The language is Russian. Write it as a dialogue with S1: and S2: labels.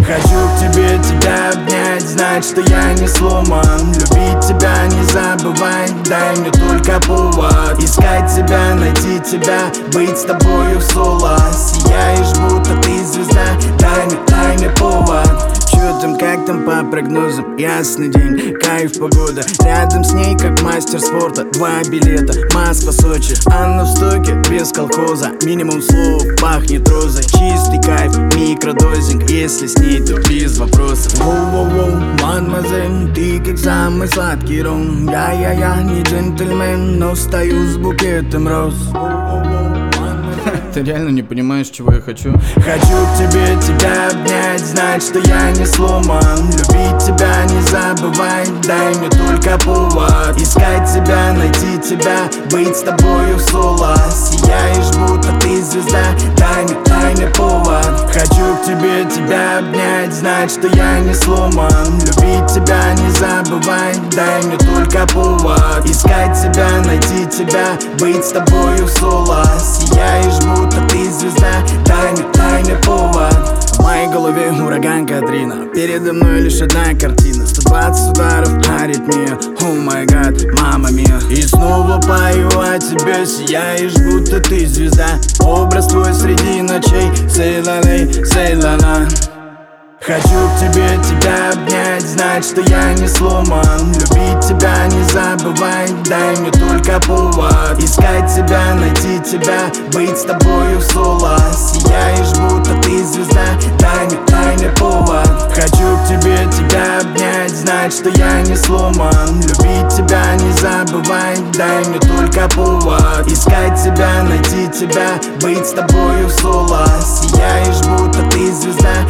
S1: Хочу к тебе тебя обнять, знать, что я не сломан. Любить тебя не забывай, дай мне только повод. Искать тебя, найти тебя, быть с тобою в соло. Сияешь, будто ты звезда, дай мне повод. Чё там, как там по прогнозам? Ясный день, кайф, погода. Рядом с ней, как мастер спорта. 2 билета, Москва, Сочи. Анна в стойке, без колхоза. Минимум слов, пахнет розой. Чистый кайф, микродозинг. Если с ней, то без вопросов. Воу-воу-воу, мадемуазель, ты как самый сладкий ром. Я не джентльмен, но стою с букетом роз.
S2: Ты реально не понимаешь, чего я хочу?
S1: Хочу к тебе тебя обнять, знать, что я не сломан. Любить тебя не забывай, дай мне только повод. Искать тебя, найти тебя, быть с тобою в соло. Сияешь, будто ты звезда, дай мне повод. Хочу к тебе тебя обнять, знать, что я не сломан. Любить тебя не забывай, дай мне только повод. Искать тебя, найти тебя, быть с тобою в соло. Сияешь, будто ты звезда, дай мне повод. В моей голове ураган Катрина, передо мной лишь одна картина. 120 ударов, аритмия, о май гад, мама мия. И снова пою о тебе, сияешь, будто ты звезда. Образ твой среди ночей, сей-ла-лей, сей-ла-ла. Хочу к тебе тебя обнять, знать, что я не сломан. Любить тебя не забывай, дай мне только повод. Искать тебя, найти тебя, быть с тобою в соло. Сияешь, будто ты звезда, дай мне повод. Хочу к тебе тебя обнять, знать, что я не сломан. Любить тебя не забывай, дай мне только повод. Искать тебя, найти тебя, быть с тобою в соло. Сияешь, будто ты звезда,